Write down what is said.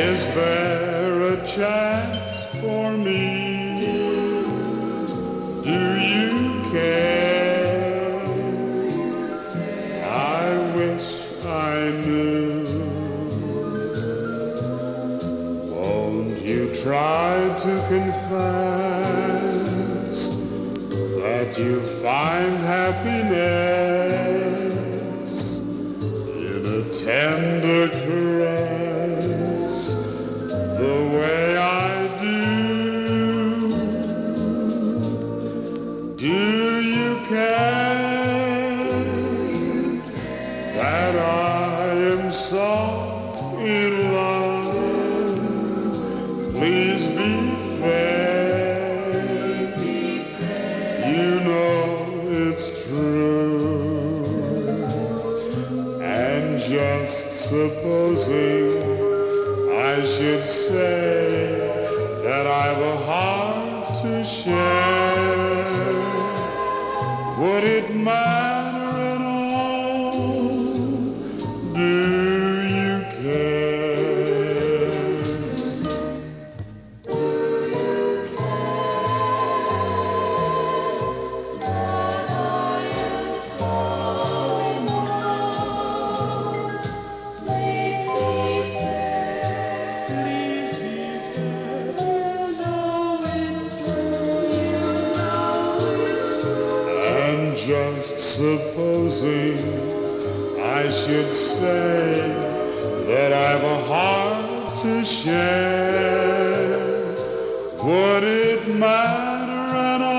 Is there a chance for me? Do you care? I wish I knew. Won't you try to confess that you find happiness in a tender caress the way I do? Do you care that I am so in love? Please be fair. You know it's true. And just supposing I should say that I've a heart to share, would it matter at all? Do you care? That I am so in love. Please be fair. You know it's true. And just supposing I should say that I've a heart to share, would it matter at all?